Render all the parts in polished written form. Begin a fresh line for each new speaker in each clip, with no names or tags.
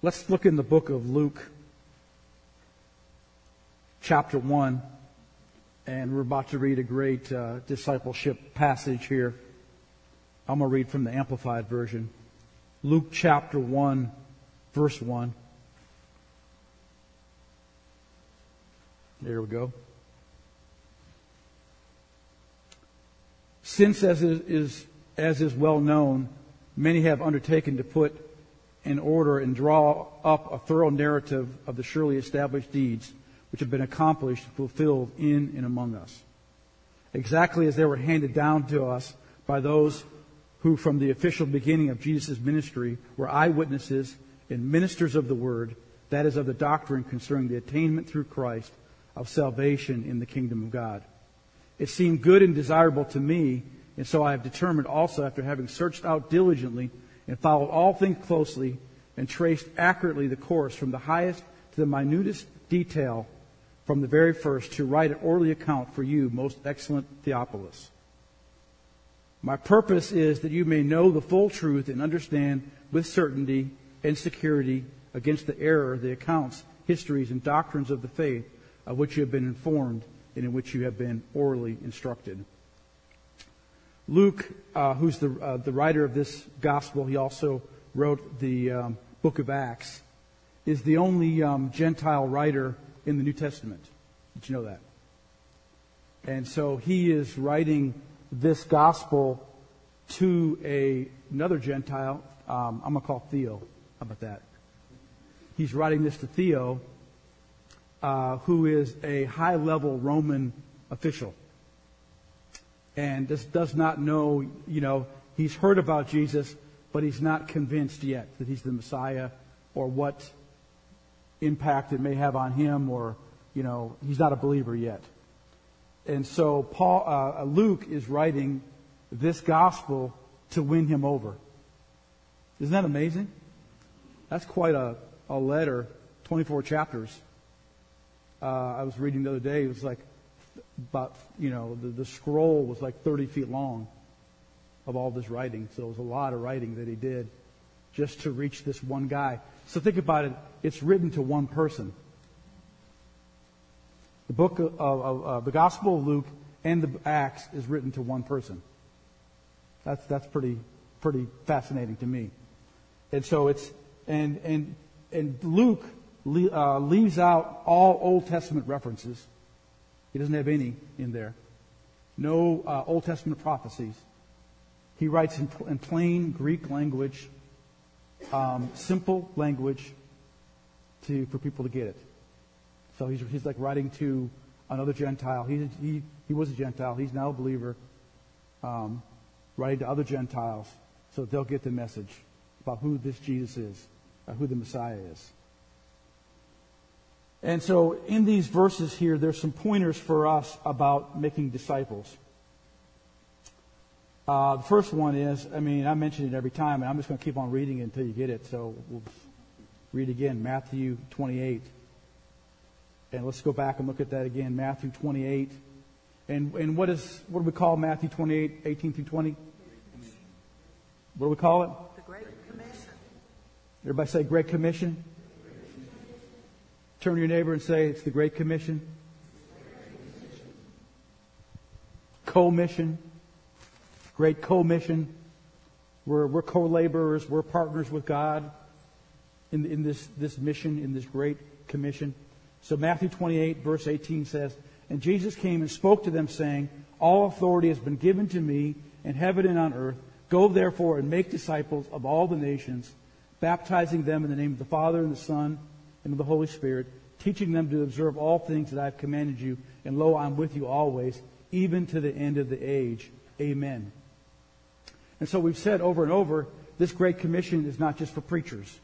Let's look in the book of Luke, chapter 1, and we're about to read a great discipleship passage here. I'm going to read from the Amplified Version. Luke chapter 1, verse 1. There we go. Since, as is well known, many have undertaken to put in order and draw up a thorough narrative of the surely established deeds which have been accomplished and fulfilled in and among us, exactly as they were handed down to us by those who from the official beginning of Jesus' ministry were eyewitnesses and ministers of the word, that is, of the doctrine concerning the attainment through Christ of salvation in the kingdom of God. It seemed good and desirable to me, and so I have determined also, after having searched out diligently and followed all things closely and traced accurately the course from the highest to the minutest detail from the very first, to write an orderly account for you, most excellent Theophilus. My purpose is that you may know the full truth and understand with certainty and security against the error the accounts, histories, and doctrines of the faith of which you have been informed and in which you have been orally instructed. Luke, who's the writer of this gospel, he also wrote the book of Acts, is the only Gentile writer in the New Testament. Did you know that? And so he is writing this gospel to another Gentile. I'm going to call Theo. How about that? He's writing this to Theo, who is a high-level Roman official. And this does not know, he's heard about Jesus, but he's not convinced yet that he's the Messiah or what impact it may have on him, or, he's not a believer yet. And so Luke is writing this gospel to win him over. Isn't that amazing? That's quite a letter, 24 chapters. I was reading the other day, it was like about, the scroll was like 30 feet long of all this writing. So it was a lot of writing that he did just to reach this one guy. So think about it. It's written to one person. The book of the Gospel of Luke and the Acts is written to one person. That's pretty fascinating to me. And so it's and Luke leaves out all Old Testament references. He doesn't have any in there. No Old Testament prophecies. He writes in plain Greek language, simple language for people to get it. So he's like writing to another Gentile. He was a Gentile. He's now a believer. Writing to other Gentiles so that they'll get the message about who this Jesus is, who the Messiah is. And so in these verses here, there's some pointers for us about making disciples. The first one is, I mention it every time, and I'm just going to keep on reading it until you get it. So we'll read again, Matthew 28. And let's go back and look at that again, Matthew 28. And what do we call Matthew 28, 18 through 20? What do we call it?
The Great Commission.
Everybody say Great Commission. Turn to your neighbor and say, it's the Great Commission. Co-mission. Great co-mission. We're co-laborers. We're partners with God in this mission, in this Great Commission. So Matthew 28, verse 18 says, And Jesus came and spoke to them, saying, All authority has been given to me in heaven and on earth. Go therefore and make disciples of all the nations, baptizing them in the name of the Father and the Son and of the Holy Spirit, teaching them to observe all things that I have commanded you. And lo, I'm with you always, even to the end of the age. Amen. And so we've said over and over, this Great Commission is not just for preachers.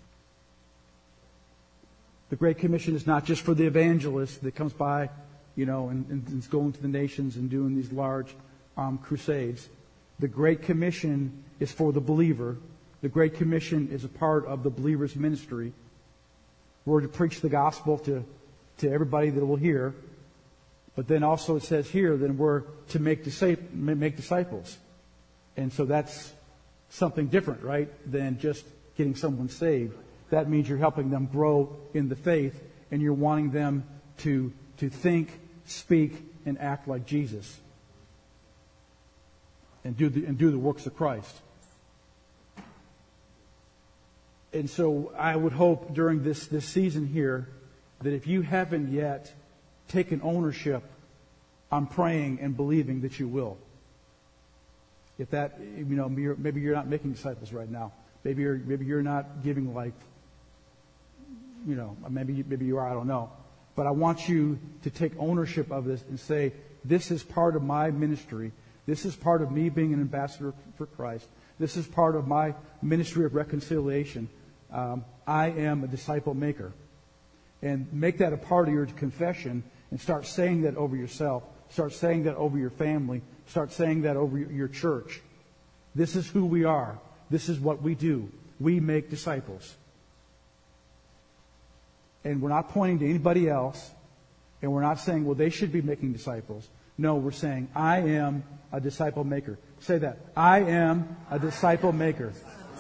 The Great Commission is not just for the evangelist that comes by, and is going to the nations and doing these large crusades. The Great Commission is for the believer. The Great Commission is a part of the believer's ministry. We're to preach the gospel to everybody that will hear. But then also it says here that we're to make disciples. And so that's something different, right, than just getting someone saved. that means you're helping them grow in the faith, and you're wanting them to think, speak, and act like Jesus, and do the works of Christ. And so I would hope during this season here that if you haven't yet taken ownership, I'm praying and believing that you will. If that, maybe you're not making disciples right now. Maybe you're not giving life. Maybe you are. I don't know. But I want you to take ownership of this and say, this is part of my ministry. This is part of me being an ambassador for Christ. This is part of my ministry of reconciliation. I am a disciple maker. And make that a part of your confession and start saying that over yourself. Start saying that over your family. Start saying that over your church. This is who we are. This is what we do. We make disciples. And we're not pointing to anybody else. And we're not saying, well, they should be making disciples. No, we're saying, I am a disciple maker. Say that. I am a disciple maker.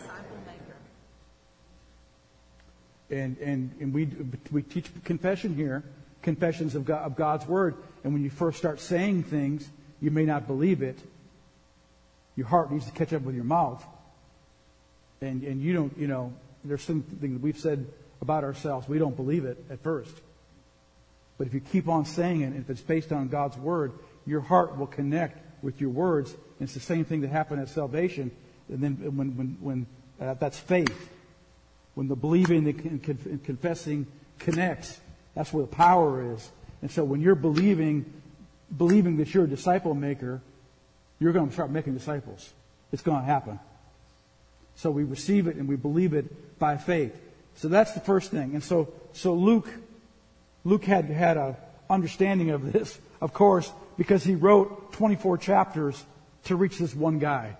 And we teach confession here, confessions of God's Word. And when you first start saying things, you may not believe it. Your heart needs to catch up with your mouth. And you don't, there's something that we've said about ourselves. We don't believe it at first. But if you keep on saying it, and if it's based on God's Word, your heart will connect with your words. And it's the same thing that happened at salvation. And then when that's faith. When the believing and confessing connects, that's where the power is. And so when you're believing that you're a disciple maker, you're going to start making disciples. It's going to happen. So we receive it and we believe it by faith. So that's the first thing. And so Luke had a understanding of this, of course, because he wrote 24 chapters to reach this one guy.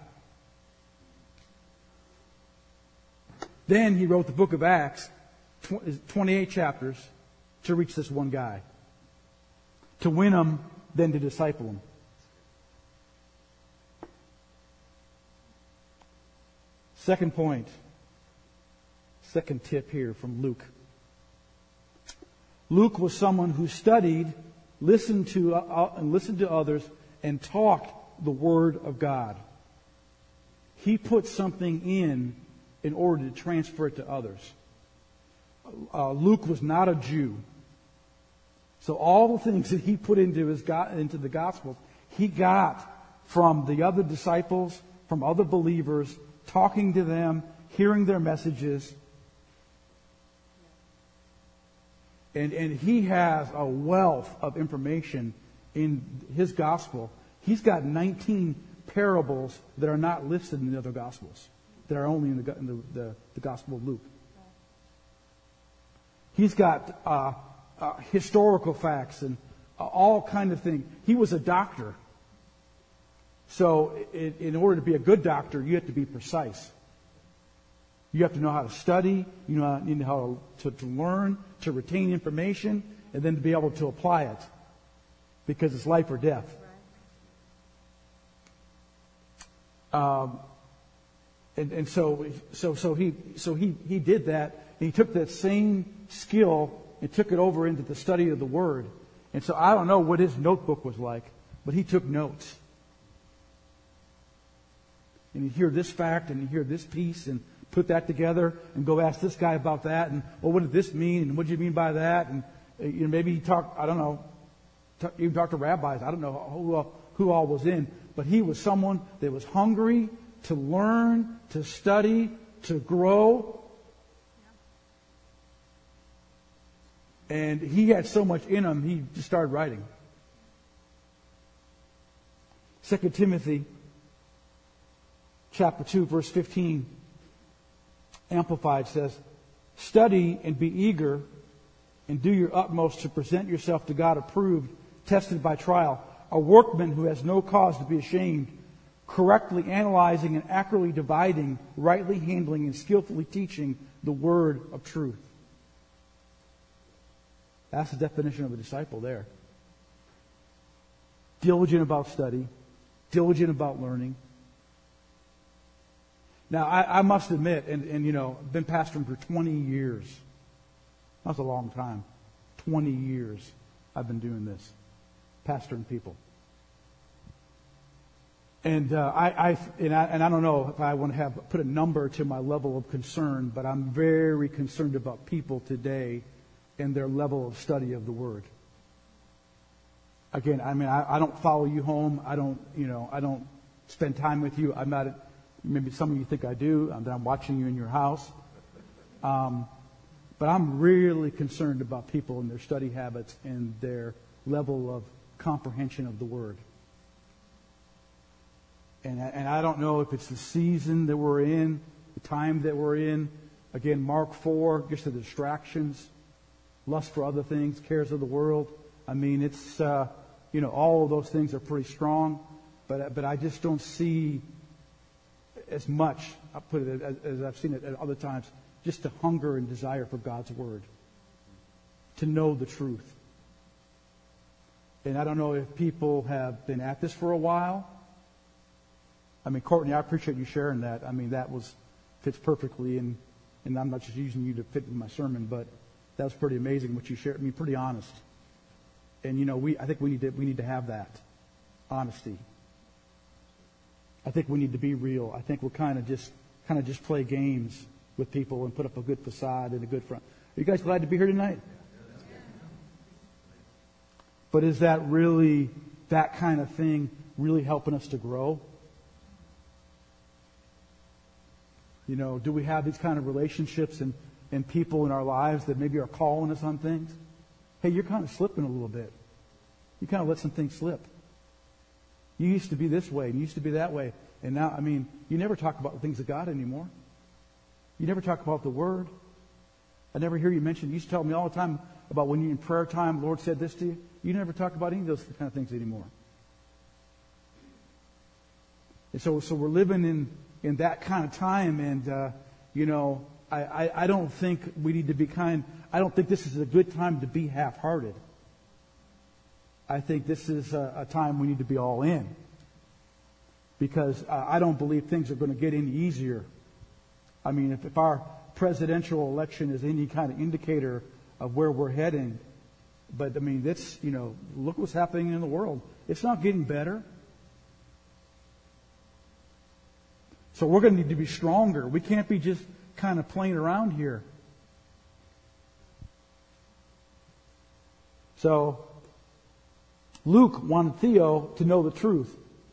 Then he wrote the book of Acts, 28 chapters, to reach this one guy. To win him, then to disciple him. Second point. Second tip here from Luke. Luke was someone who studied, listened to others, and talked the Word of God. He put something in order to transfer it to others. Luke was not a Jew. So all the things that he put into the Gospels, he got from the other disciples, from other believers, talking to them, hearing their messages. And he has a wealth of information in his Gospel. He's got 19 parables that are not listed in the other Gospels, that are only in the Gospel of Luke. He's got historical facts and all kind of things. He was a doctor. So in order to be a good doctor, you have to be precise. You have to know how to study. You need how to learn, to retain information, and then to be able to apply it. Because it's life or death. And so he did that. And he took that same skill and took it over into the study of the Word. And so I don't know what his notebook was like, but he took notes. And you hear this fact and you hear this piece and put that together and go ask this guy about that. And, well, what did this mean? And what did you mean by that? And maybe he talked, I don't know, even talked to rabbis. I don't know who all was in. But he was someone that was hungry to learn, to study, to grow. And he had so much in him, he just started writing. 2 Timothy chapter 2, verse 15, Amplified says, "Study and be eager and do your utmost to present yourself to God approved, tested by trial, a workman who has no cause to be ashamed, correctly analyzing and accurately dividing, rightly handling and skillfully teaching the word of truth." That's the definition of a disciple there. Diligent about study, diligent about learning. Now, I must admit, and you know, I've been pastoring for 20 years. That's a long time. 20 years I've been doing this, pastoring people. And I don't know if I want to put a number to my level of concern, but I'm very concerned about people today and their level of study of the Word. Again, I mean, I don't follow you home. I don't spend time with you. I'm not. Maybe some of you think I do. I'm watching you in your house. But I'm really concerned about people and their study habits and their level of comprehension of the Word. And I don't know if it's the season that we're in, the time that we're in. Again, Mark 4, just the distractions, lust for other things, cares of the world. I mean, it's, all of those things are pretty strong. But I just don't see as much, I'll put it as I've seen it at other times, just the hunger and desire for God's Word, to know the truth. And I don't know if people have been at this for a while. I mean, Courtney, I appreciate you sharing that. I mean, fits perfectly, and I'm not just using you to fit in my sermon, but that was pretty amazing what you shared. I mean, pretty honest. And I think we need to have that honesty. I think we need to be real. I think we're kind of just play games with people and put up a good facade and a good front. Are you guys glad to be here tonight? But is that really, that kind of thing, really helping us to grow? Do we have these kind of relationships and people in our lives that maybe are calling us on things? Hey, you're kind of slipping a little bit. You kind of let some things slip. You used to be this way, and you used to be that way. And now, I mean, you never talk about the things of God anymore. You never talk about the Word. I never hear you mention, you used to tell me all the time about when you're in prayer time, the Lord said this to you. You never talk about any of those kind of things anymore. And so we're living in that kind of time, and, I don't think we need to be I don't think this is a good time to be half-hearted. I think this is a time we need to be all in. Because I don't believe things are going to get any easier. I mean, if our presidential election is any kind of indicator of where we're heading, but I mean, look what's happening in the world. It's not getting better. So we're going to need to be stronger. We can't be just kind of playing around here. So Luke wanted Theo to know the truth.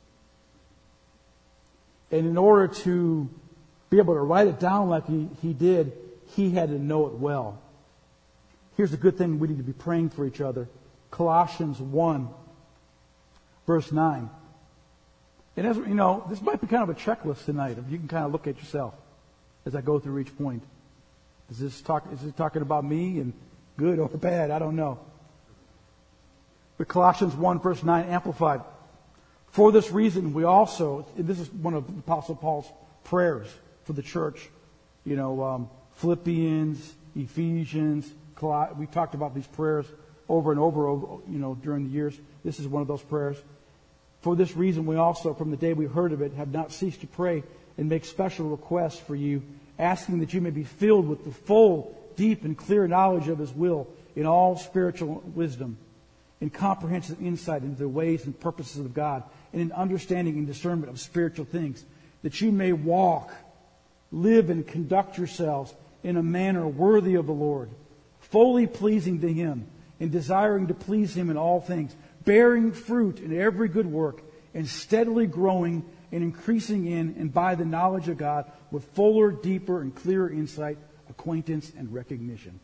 And in order to be able to write it down like he did, he had to know it well. Here's a good thing we need to be praying for each other. Colossians 1, verse 9. And as this might be kind of a checklist tonight. If you can kind of look at yourself as I go through each point. Is this talking about me and good or bad? I don't know. But Colossians 1, verse 9, Amplified. For this reason, we also, this is one of the Apostle Paul's prayers for the church. Philippians, Ephesians, we talked about these prayers over and over, during the years. This is one of those prayers. For this reason, we also, from the day we heard of it, have not ceased to pray and make special requests for you, asking that you may be filled with the full, deep, and clear knowledge of His will in all spiritual wisdom, in comprehensive insight into the ways and purposes of God, and in understanding and discernment of spiritual things, that you may walk, live, and conduct yourselves in a manner worthy of the Lord, fully pleasing to Him, and desiring to please Him in all things, bearing fruit in every good work, and steadily growing and increasing in and by the knowledge of God with fuller, deeper, and clearer insight, acquaintance, and recognition.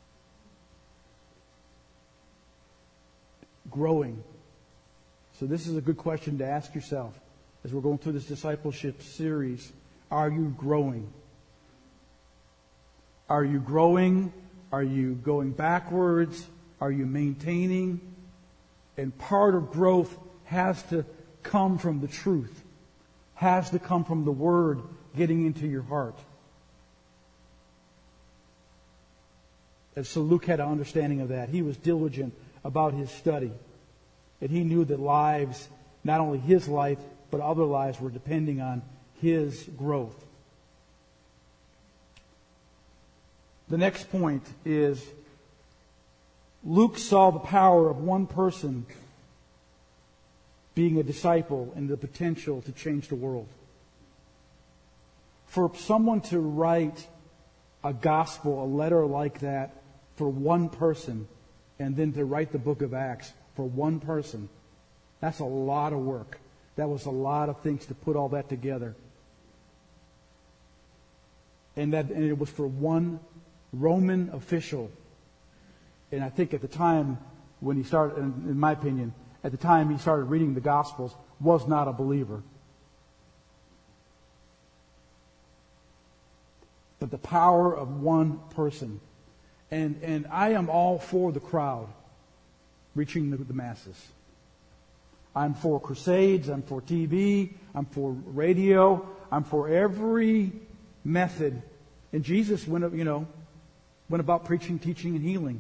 Growing. So this is a good question to ask yourself as we're going through this discipleship series. Are you growing? Are you growing? Are you going backwards? Are you maintaining? And part of growth has to come from the truth, has to come from the Word getting into your heart. And so Luke had an understanding of that. He was diligent about his study. And he knew that lives, not only his life, but other lives were depending on his growth. The next point is Luke saw the power of one person being a disciple and the potential to change the world. For someone to write a gospel, a letter like that for one person, and then to write the book of Acts for one person, that's a lot of work. That was a lot of things to put all that together. And it was for one Roman official. And I think at the time when he started, in my opinion, at the time he started reading the Gospels, was not a believer. But the power of one person. And I am all for the crowd reaching the masses. I'm for crusades, I'm for TV, I'm for radio, I'm for every method. And Jesus went about preaching, teaching, and healing.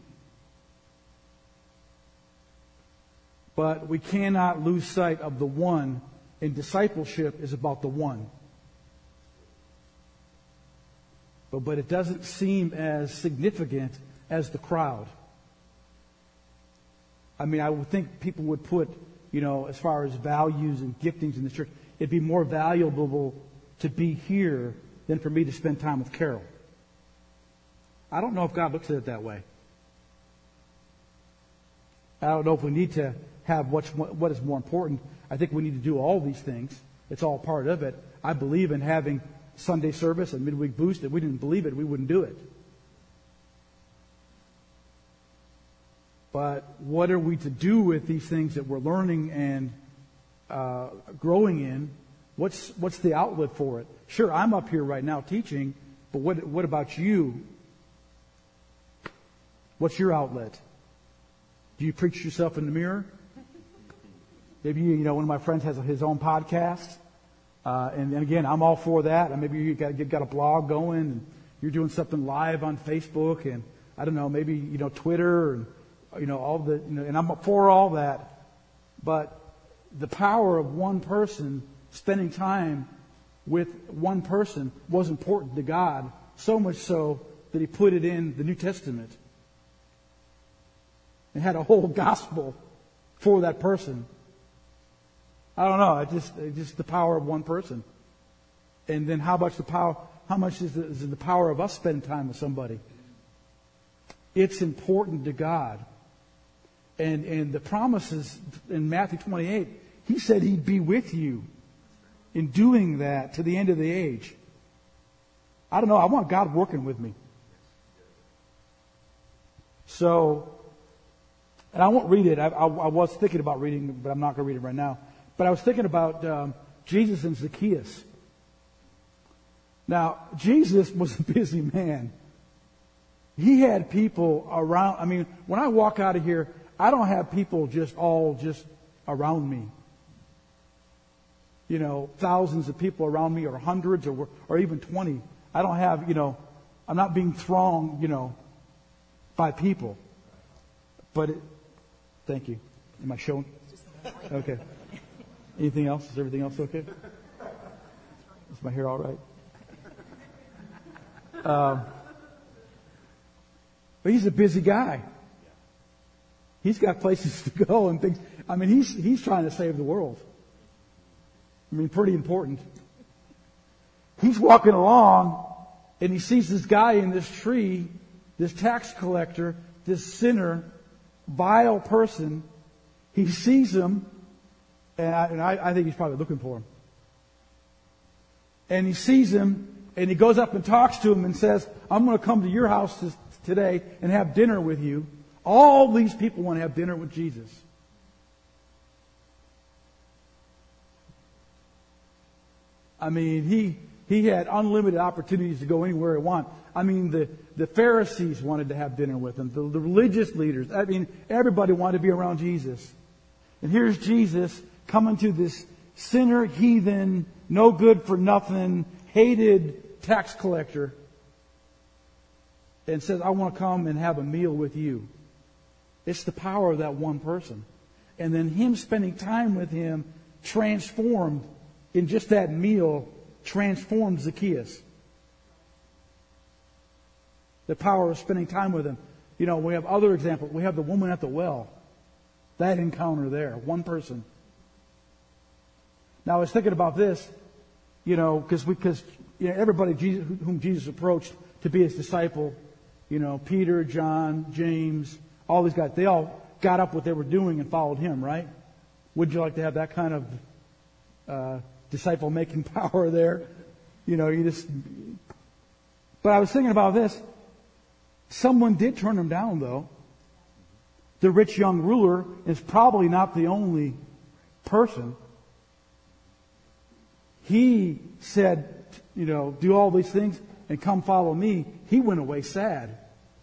But we cannot lose sight of the one, and discipleship is about the one. But it doesn't seem as significant as the crowd. I mean, I would think people would put, as far as values and giftings in the church, it'd be more valuable to be here than for me to spend time with Carol. I don't know if God looks at it that way. I don't know if we need to have what is more important. I think we need to do all these things. It's all part of it. I believe in having Sunday service and midweek boost. If we didn't believe it, we wouldn't do it. But what are we to do with these things that we're learning and growing in? What's the outlet for it? Sure, I'm up here right now teaching, but what about you? What's your outlet? Do you preach yourself in the mirror? Maybe one of my friends has his own podcast, and again, I'm all for that. And maybe you've got a blog going, and you're doing something live on Facebook, and I don't know, maybe Twitter, and all the and I'm for all that. But the power of one person spending time with one person was important to God, so much so that He put it in the New Testament. It had a whole gospel for that person. I don't know. It's just the power of one person. And then how much is the power of us spending time with somebody? It's important to God. And the promises in Matthew 28, He said He'd be with you in doing that to the end of the age. I don't know. I want God working with me. So, and I won't read it. I was thinking about reading, but I'm not going to read it right now. But I was thinking about Jesus and Zacchaeus. Now, Jesus was a busy man. He had people around. I mean, when I walk out of here, I don't have people just around me. Thousands of people around me, or hundreds, or even 20. I don't have, I'm not being thronged, by people. But thank you. Am I showing? Okay. Anything else? Is everything else okay? Is my hair all right? But he's a busy guy. He's got places to go and things. I mean, he's trying to save the world. I mean, pretty important. He's walking along and he sees this guy in this tree, this tax collector, this sinner, vile person. He sees him, and I think he's probably looking for him. And he sees him, and he goes up and talks to him and says, I'm going to come to your house today and have dinner with you. All these people want to have dinner with Jesus. I mean, he had unlimited opportunities to go anywhere he wanted. I mean, the Pharisees wanted to have dinner with him. The religious leaders. I mean, everybody wanted to be around Jesus. And here's Jesus coming to this sinner, heathen, no good for nothing, hated tax collector, and says, I want to come and have a meal with you. It's the power of that one person. And then him spending time with him transformed, in just that meal, transformed Zacchaeus. The power of spending time with Him. You know, we have other examples. We have the woman at the well. That encounter there. One person. Now, I was thinking about this, you know, because you know, everybody whom Jesus approached to be His disciple, you know, Peter, John, James, all these guys, they all got up what they were doing and followed Him, right? Would you like to have that kind of disciple-making power there? You know, But I was thinking about this. Someone did turn Him down, though. The rich young ruler is probably not the only person. He said, you know, do all these things and come follow me. He went away sad.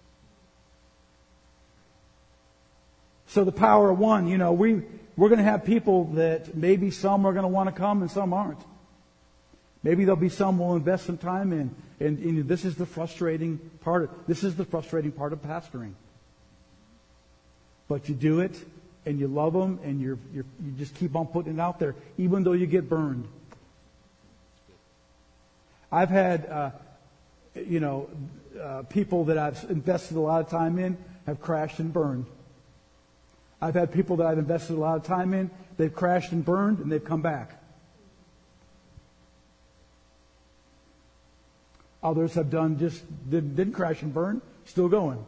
So the power of one, you know, we're going to have people that maybe some are going to want to come and some aren't. Maybe there'll be some we'll invest some time in. And this is the frustrating part. This is the frustrating part of pastoring. But you do it, and you love them, and you just keep on putting it out there, even though you get burned. I've had, people that I've invested a lot of time in have crashed and burned. I've had people that I've invested a lot of time in, they've crashed and burned, and they've come back. Others have didn't crash and burn, still going.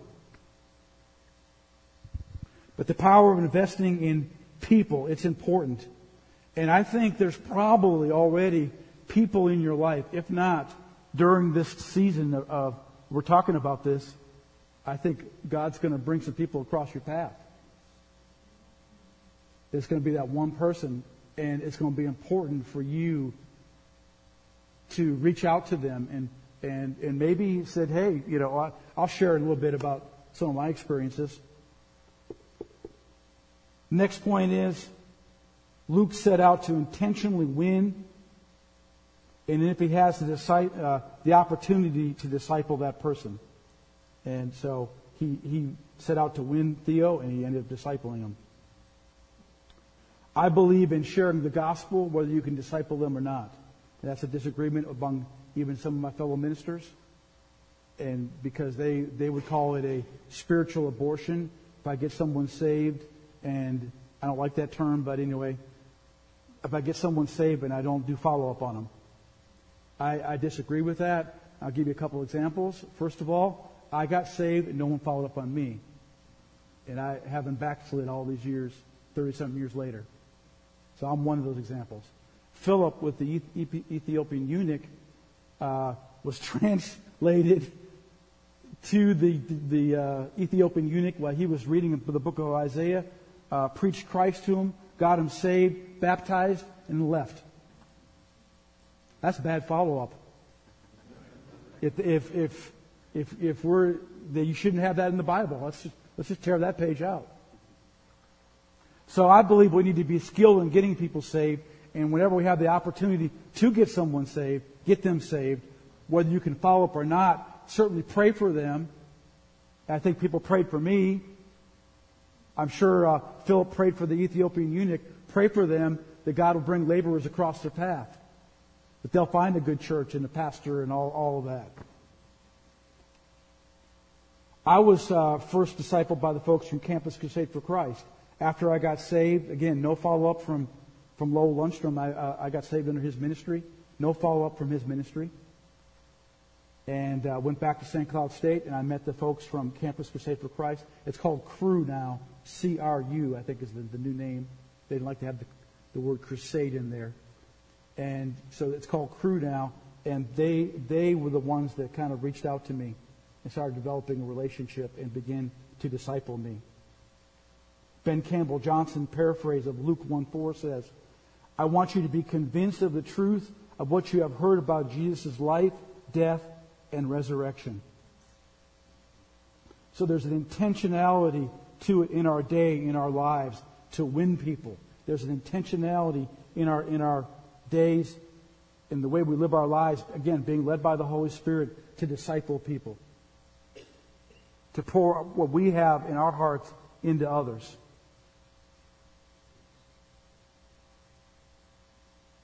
But the power of investing in people, it's important. And I think there's probably already people in your life, if not during this season of we're talking about this, I think God's going to bring some people across your path. It's going to be that one person, and it's going to be important for you to reach out to them and maybe he said, hey, you know, I'll share a little bit about some of my experiences. Next point is, Luke set out to intentionally win, and if he has the opportunity to disciple that person. And so he set out to win Theo, and he ended up discipling him. I believe in sharing the gospel, whether you can disciple them or not. And that's a disagreement among even some of my fellow ministers. And because they would call it a spiritual abortion if I get someone saved, and I don't like that term, but anyway, if I get someone saved and I don't do follow-up on them. I disagree with that. I'll give you a couple examples. First of all, I got saved and no one followed up on me. And I haven't backslid all these years, 30-something years later. So I'm one of those examples. Philip, with the Ethiopian eunuch, was translated to the Ethiopian eunuch while he was reading the book of Isaiah, preached Christ to him, got him saved, baptized, and left. That's bad follow-up. If we're you shouldn't have that in the Bible. Let's just tear that page out. So I believe we need to be skilled in getting people saved, and whenever we have the opportunity to get someone saved, get them saved, whether you can follow up or not, certainly pray for them. I think people prayed for me. I'm sure Philip prayed for the Ethiopian eunuch. Pray for them that God will bring laborers across their path, that they'll find a good church and a pastor and all of that. I was first discipled by the folks from Campus Crusade for Christ. After I got saved, again, no follow-up from Lowell Lundstrom. I got saved under his ministry. No follow-up from his ministry. And went back to St. Cloud State, and I met the folks from Campus Crusade for Christ. It's called Cru now. C-R-U, I think is the new name. They didn't like to have the word crusade in there. And so it's called Cru now. And they were the ones that kind of reached out to me and started developing a relationship and began to disciple me. Ben Campbell Johnson, paraphrase of Luke 1:4 says, I want you to be convinced of the truth of what you have heard about Jesus' life, death, and resurrection. So there's an intentionality to it in our day, in our lives, to win people. There's an intentionality in our days, in the way we live our lives, again, being led by the Holy Spirit to disciple people, to pour what we have in our hearts into others.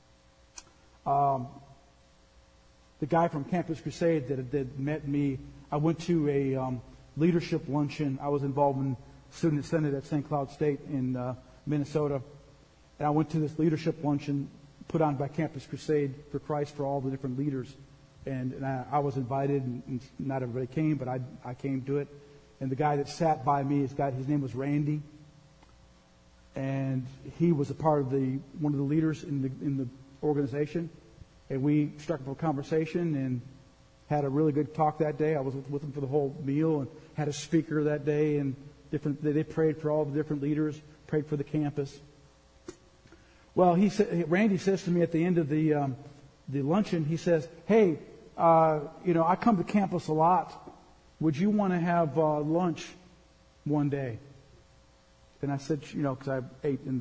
The guy from Campus Crusade that met me, I went to a leadership luncheon. I was involved in Student Senate at St. Cloud State in Minnesota. And I went to this leadership luncheon put on by Campus Crusade for Christ for all the different leaders. And I was invited, and not everybody came, but I came to it. And the guy that sat by me, his name was Randy. And he was a part of one of the leaders in the organization. And we struck up a conversation and had a really good talk that day. I was with him for the whole meal and had a speaker that day. And they prayed for all the different leaders, prayed for the campus. Well, Randy says to me at the end of the luncheon, he says, "Hey, I come to campus a lot. Would you want to have lunch one day?" And I said, because I ate in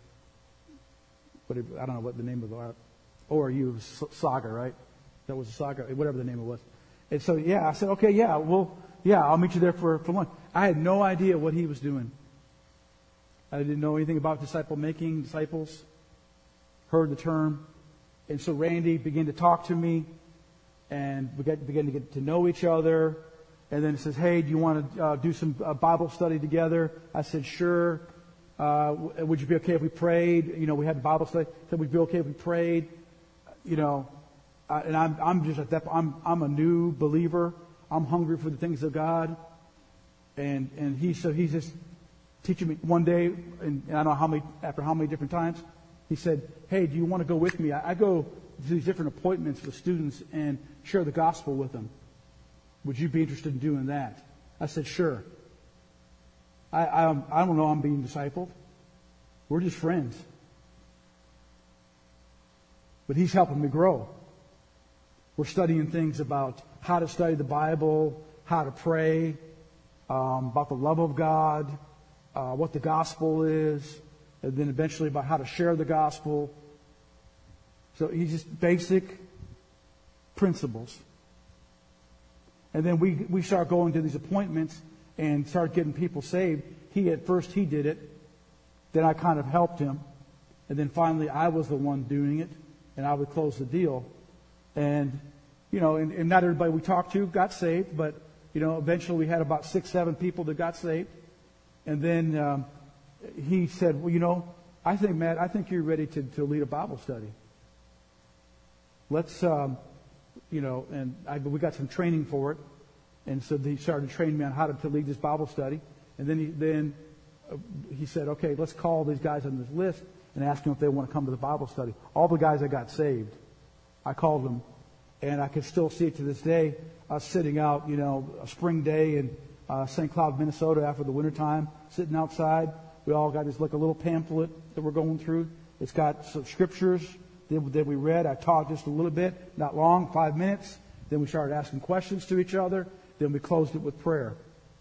I don't know what the name of the ORU was, Saga, right? That was a Saga, whatever the name it was. And so, I said, okay, I'll meet you there for lunch. I had no idea what he was doing. I didn't know anything about disciple-making, disciples, heard the term. And so Randy began to talk to me, and we began to get to know each other. And then he says, "Hey, do you want to do some Bible study together?" I said, "Sure." "Would you be okay if we prayed?" We had Bible study. I said, "Would you be okay if we prayed?" And I'm just at that. I'm a new believer. I'm hungry for the things of God. And he's just teaching me one day, and I don't know after how many different times, he said, "Hey, do you want to go with me? I go to these different appointments with students and share the gospel with them. Would you be interested in doing that?" I said, "Sure." I don't know I'm being discipled. We're just friends. But he's helping me grow. We're studying things about how to study the Bible, how to pray, about the love of God, what the gospel is, and then eventually about how to share the gospel. So he's just basic principles. And then we start going to these appointments and start getting people saved. At first he did it. Then I kind of helped him. And then finally I was the one doing it. And I would close the deal. And, and not everybody we talked to got saved. But, eventually we had about 6-7 people that got saved. And then he said, "Well, I think, Matt, you're ready to lead a Bible study. Let's, we got some training for it." And so he started training me on how to lead this Bible study. And then he said, "Okay, let's call these guys on this list and ask them if they want to come to the Bible study." All the guys that got saved, I called them. And I can still see it to this day. I was sitting out, a spring day in St. Cloud, Minnesota after the wintertime, sitting outside. We all got this a little pamphlet that we're going through. It's got some scriptures that we read. I taught just a little bit, not long, 5 minutes. Then we started asking questions to each other. Then we closed it with prayer.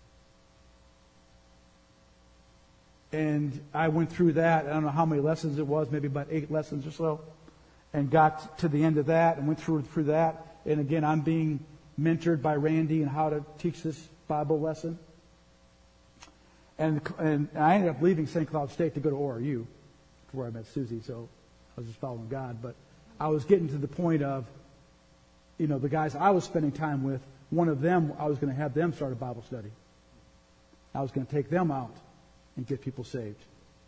And I went through that. I don't know how many lessons it was, maybe about 8 lessons or so. And got to the end of that and went through that. And again, I'm being mentored by Randy in how to teach this Bible lesson. And I ended up leaving St. Cloud State to go to ORU, where I met Susie. So I was just following God. But I was getting to the point of, the guys I was spending time with, one of them, I was going to have them start a Bible study. I was going to take them out and get people saved.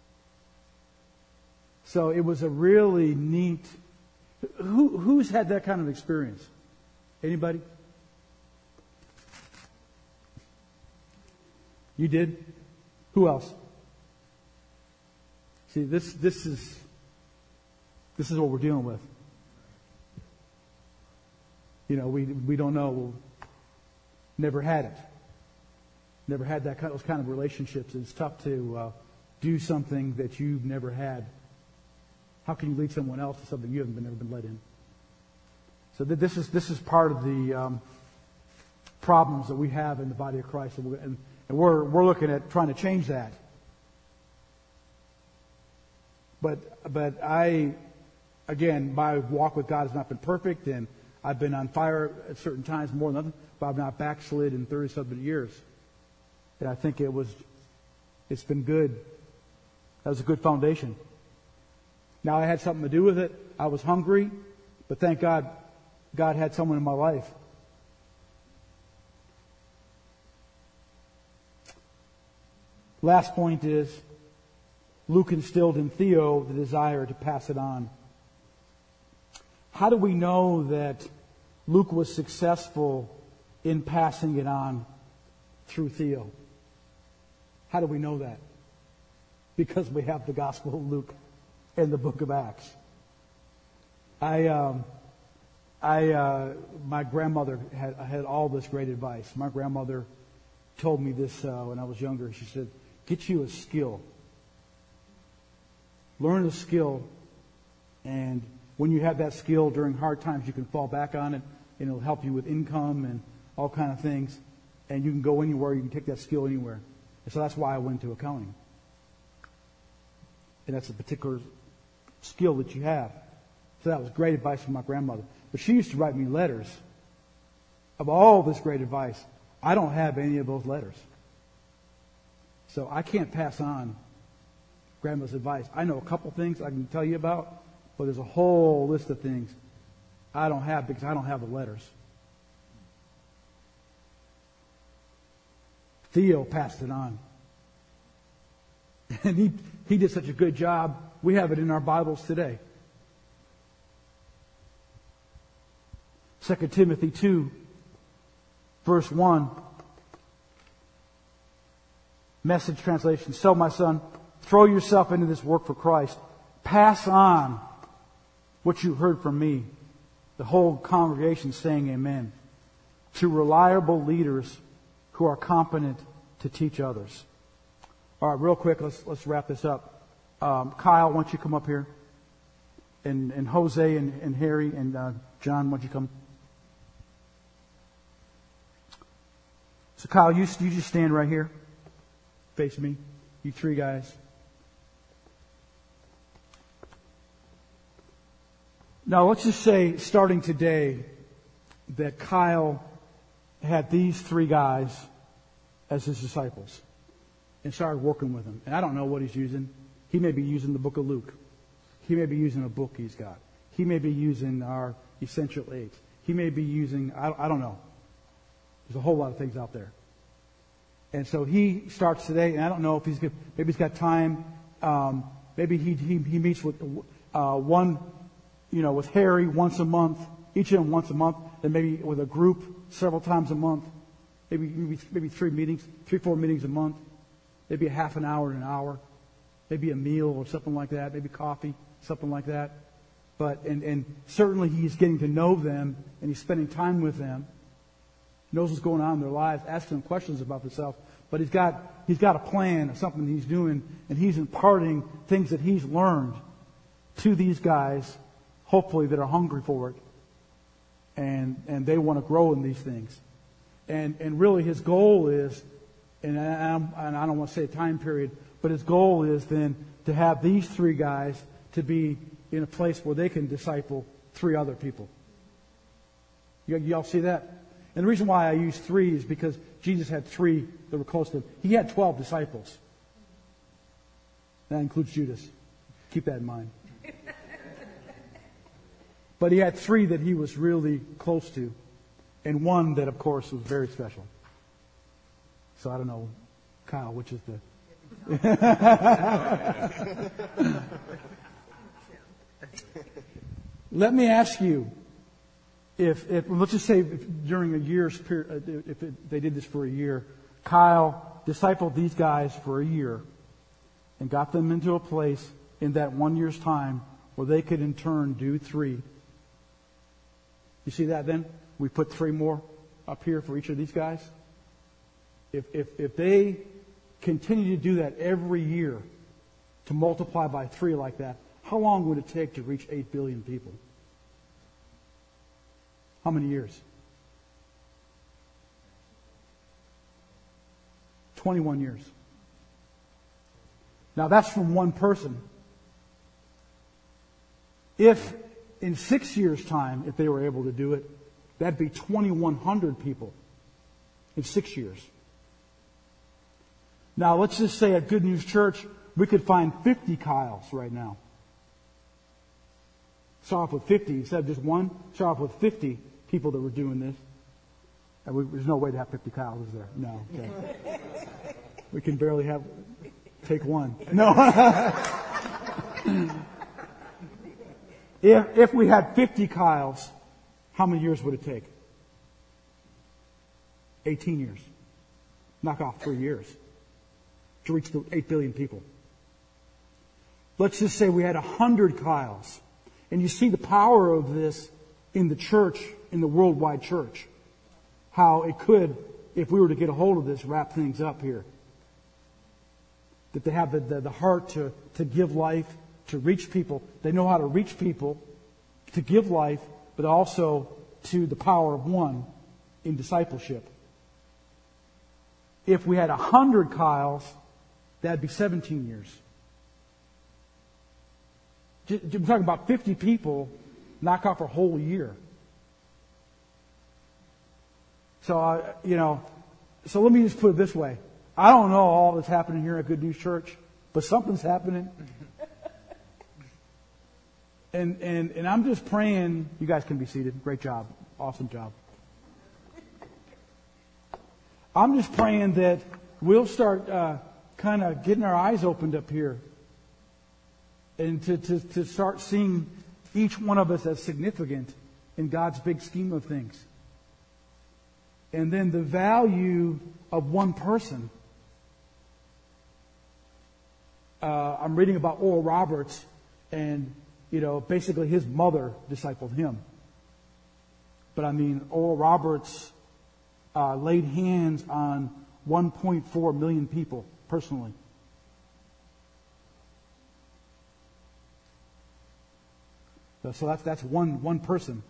So it was a really neat. Who's had that kind of experience? Anybody? You did? Who else? See, this is what we're dealing with. We don't know. We'll never had it. Never had those kind of relationships. It's tough to do something that you've never had. How can you lead someone else to something you haven't never been led in? So this is part of the problems that we have in the body of Christ, and we're looking at trying to change that. But my walk with God has not been perfect, and I've been on fire at certain times more than others, but I've not backslid in 37 years. And I think it's been good. That was a good foundation. Now, I had something to do with it. I was hungry, but thank God, God had someone in my life Last point is Luke instilled in Theo the desire to pass it on. How do we know that Luke was successful in passing it on through Theo? How do we know that? Because we have the Gospel of Luke and the book of Acts. My grandmother had all this great advice. My grandmother told me this when I was younger. She said, get you a skill. Learn a skill, and when you have that skill during hard times, you can fall back on it, and it'll help you with income and all kind of things. And you can go anywhere. You can take that skill anywhere. And so that's why I went to accounting. And that's a particular skill that you have. So that was great advice from my grandmother. But she used to write me letters of all this great advice. I don't have any of those letters. So I can't pass on Grandma's advice. I know a couple things I can tell you about, but there's a whole list of things I don't have because I don't have the letters. Theo passed it on. And he did such a good job. We have it in our Bibles today. 2 Timothy 2, verse 1. Message translation. So, my son, throw yourself into this work for Christ. Pass on what you heard from me. The whole congregation saying amen. To reliable leaders who are competent to teach others. All right, real quick, let's wrap this up. Kyle, why don't you come up here? And Jose and Harry and John, why don't you come? So Kyle, you just stand right here. Face me. You three guys. Now let's just say, starting today, that Kyle had these three guys as his disciples and started working with them. And I don't know what he's using. He may be using the book of Luke. He may be using a book he's got. He may be using our Essential Eight. He may be using, I don't know. There's a whole lot of things out there. And so he starts today, and I don't know if maybe he's got time. Maybe he meets with one, with Harry once a month, each of them once a month, then maybe with a group several times a month. Maybe 4 meetings a month. Maybe a half an hour, an hour. Maybe a meal or something like that. Maybe coffee, something like that. But and certainly he's getting to know them, and he's spending time with them. Knows what's going on in their lives, asking them questions about themselves. But he's got a plan of something he's doing, and he's imparting things that he's learned to these guys, hopefully that are hungry for it, and they want to grow in these things. And really his goal is, and I don't want to say a time period, but his goal is then to have these three guys to be in a place where they can disciple 3 other people. Y'all see that? And the reason why I use 3 is because Jesus had 3 that were close to him. He had 12 disciples. That includes Judas. Keep that in mind. But he had 3 that he was really close to. And 1 that, of course, was very special. So I don't know, Kyle, which is the... Let me ask you, if let's just say during a year's period, if they did this for a year, Kyle discipled these guys for a year and got them into a place in that 1 year's time where they could in turn do 3. You see that then? We put 3 more up here for each of these guys. If they continue to do that every year, to multiply by 3 like that, how long would it take to reach 8 billion people? How many years? 21 years. Now that's from one person. If in 6 years' time, if they were able to do it, that'd be 2,100 people in 6 years. Now let's just say at Good News Church, we could find 50 Kyles right now. Start off with 50 instead of just 1. Start off with 50 people that were doing this. And there's no way to have 50 Kyles, is there? No. Okay. We can barely have Take one. No. If we had 50 Kyles, how many years would it take? 18 years. Knock off 3 years to reach the 8 billion people. Let's just say we had 100 Kyles. And you see the power of this in the church, in the worldwide church. How it could, if we were to get a hold of this, wrap things up here. That they have the heart to give life, to reach people. They know how to reach people, to give life, but also to the power of one in discipleship. If we had 100 Kyles, that'd be 17 years. I'm talking about 50 people, knock off a whole year. So, so let me just put it this way. I don't know all that's happening here at Good News Church, but something's happening. And I'm just praying. You guys can be seated. Great job. Awesome job. I'm just praying that we'll start kind of getting our eyes opened up here. And to start seeing each one of us as significant in God's big scheme of things. And then the value of one person. I'm reading about Oral Roberts, and basically his mother discipled him. But I mean, Oral Roberts laid hands on 1.4 million people personally. So that's one person.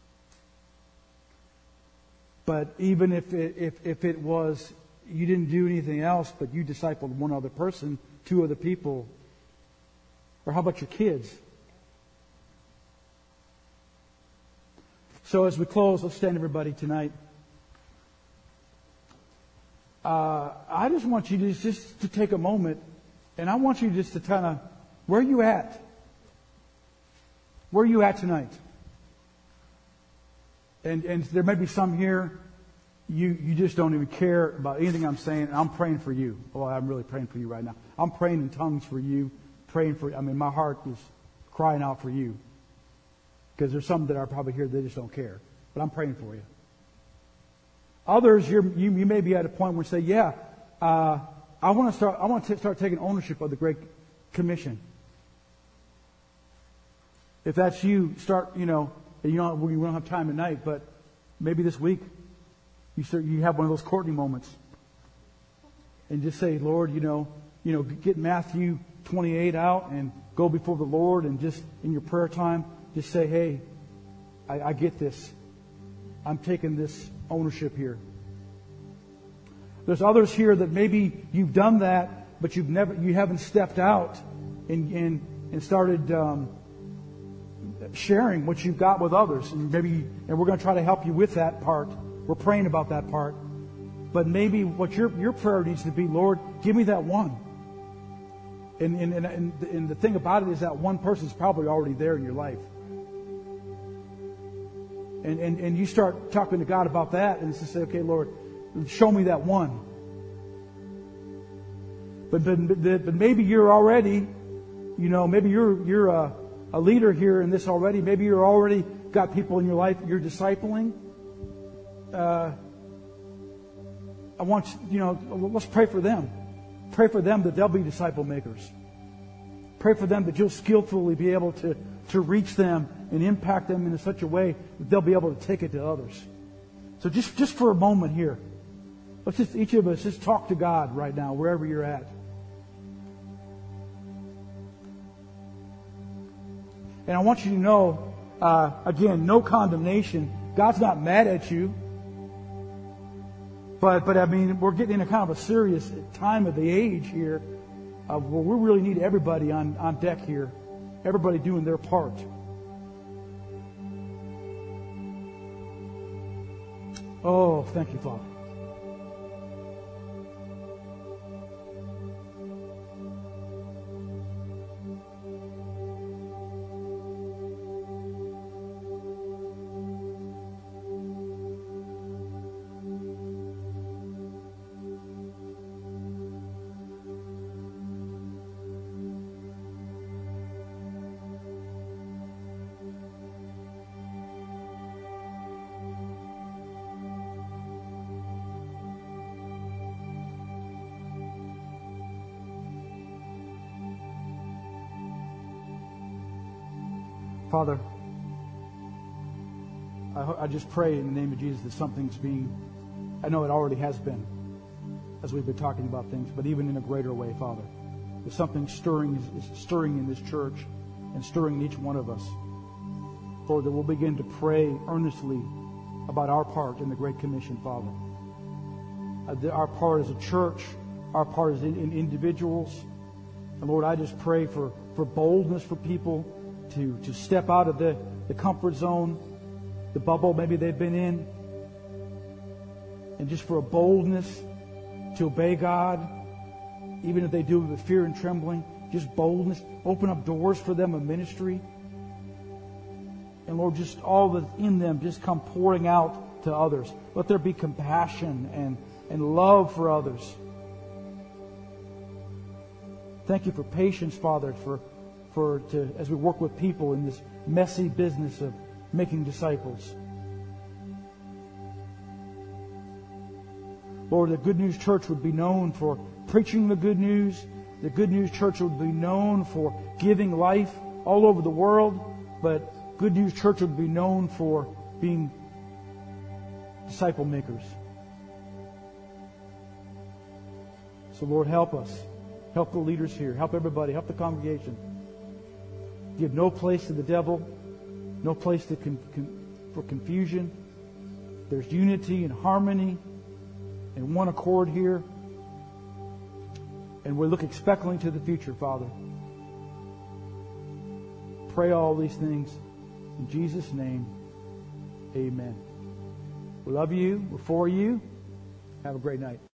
But even if it was you didn't do anything else, but you discipled one other person, 2 other people, or how about your kids? So as we close, let's stand everybody tonight. I just want you just to take a moment, and I want you just to kind of, where are you at? Where are you at tonight? And there may be some here, you just don't even care about anything I'm saying, and I'm praying for you. Well, I'm really praying for you right now. I'm praying in tongues for you, my heart is crying out for you. Because there's some that are probably here, they just don't care. But I'm praying for you. Others, you may be at a point where you say, yeah, I want to start taking ownership of the Great Commission. If that's you, start, we don't have time tonight, but maybe this week, you have one of those Courtney moments. And just say, Lord, get Matthew 28 out and go before the Lord, and just in your prayer time, just say, hey, I get this. I'm taking this ownership here. There's others here that maybe you've done that, but you haven't stepped out and started sharing what you've got with others. And we're going to try to help you with that part. We're praying about that part. But maybe what your prayer needs to be, Lord, give me that one. And the thing about it is that one person's probably already there in your life. And you start talking to God about that, and just say, okay, Lord, show me that one. But maybe you're already, maybe you're a leader here in this already. Maybe you're already got people in your life you're discipling. I want let's pray for them. Pray for them that they'll be disciple makers. Pray for them that you'll skillfully be able to reach them and impact them in such a way that they'll be able to take it to others. So just for a moment here, let's just, each of us, just talk to God right now, wherever you're at. And I want you to know, again, no condemnation. God's not mad at you. But we're getting in a kind of a serious time of the age here, where we really need everybody on deck here. Everybody doing their part. Oh, thank you, Father. Father, I just pray in the name of Jesus that something's being, I know it already has been, as we've been talking about things, but even in a greater way, Father. That something stirring in this church and stirring in each one of us. Lord, that we'll begin to pray earnestly about our part in the Great Commission, Father. Our part as a church, our part as in individuals. And Lord, I just pray for boldness for people to step out of the comfort zone, the bubble maybe they've been in, and just for a boldness to obey God, even if they do it with fear and trembling. Just boldness. Open up doors for them of ministry. And Lord, just all that's in them just come pouring out to others. Let there be compassion and love for others. Thank you for patience, Father, as we work with people in this messy business of making disciples. Lord, the Good News Church would be known for preaching the good news. The Good News Church would be known for giving life all over the world. But Good News Church would be known for being disciple makers. So Lord, help us. Help the leaders here. Help everybody. Help the congregation. Give no place to the devil. No place for confusion. There's unity and harmony and one accord here. And we look expectantly to the future, Father. Pray all these things in Jesus' name. Amen. We love you. We're for you. Have a great night.